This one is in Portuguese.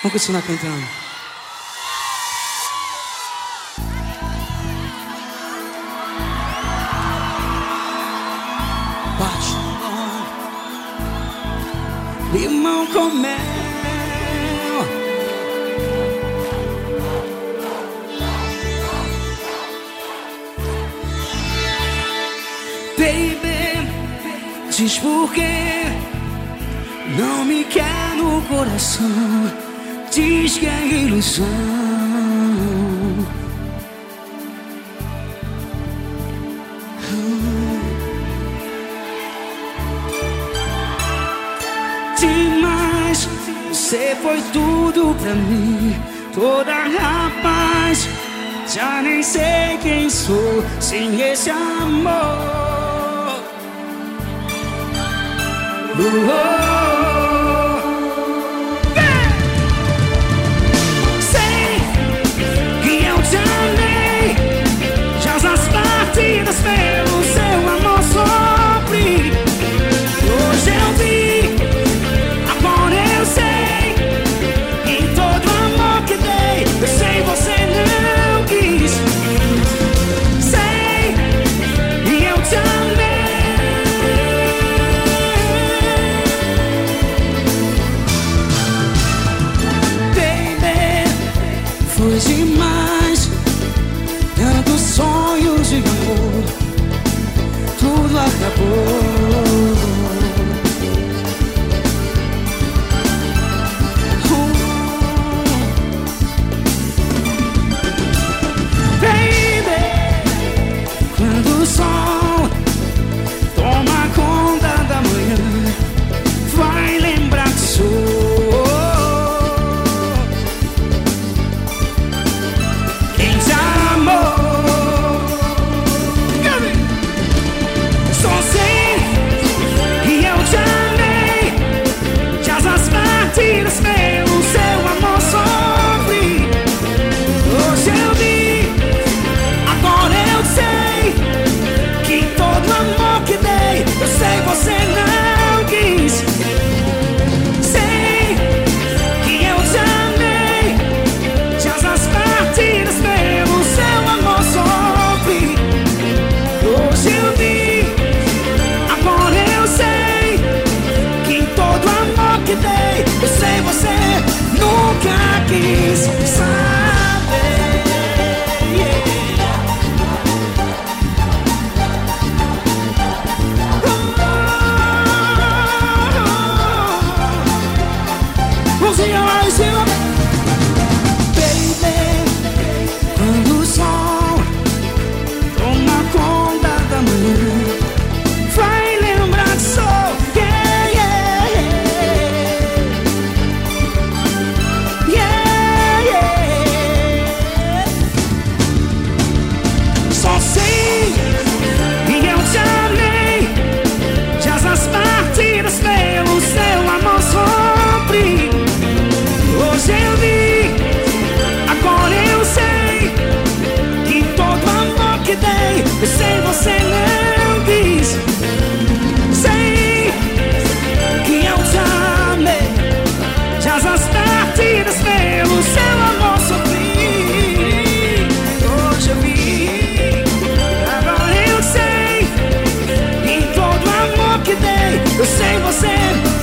Vamos continuar cantando. Paixão, limão com mel, baby, diz por que não me quer no coração. Diz que é ilusão. Demais, você foi tudo pra mim, toda rapaz. Já nem sei quem sou sem esse amor. Sei que eu te amei, já as partidas pelo seu amor sofri. Hoje eu vi, agora eu sei, em todo amor que dei, eu sei você não quis. Sei que eu te amei. Foi demais, tantos sonhos de amor, tudo acabou. Baby, quando o sol toma conta da manhã, vai lembrar que sou pelo seu amor sofri. Hoje eu vi, agora eu sei, que todo amor que dei, eu sei você não quis. Sei que eu te amei, já as partidas pelo seu amor sofri. Hoje eu vi, agora eu sei, que todo amor que dei, eu sei você nunca quis saber. Mãozinha lá em cima. Baby, quando o sol toma conta da manhã, vai lembrar que sou. Só sei que eu te amei, já as partidas pelo seu amor sofri. Hoje eu vi, agora eu sei, que todo amor que dei, eu sei você não quis. Sei que eu te amei, já as partidas pelo seu amor sofri. Hoje eu vi, agora eu sei, em todo amor que dei, eu sei você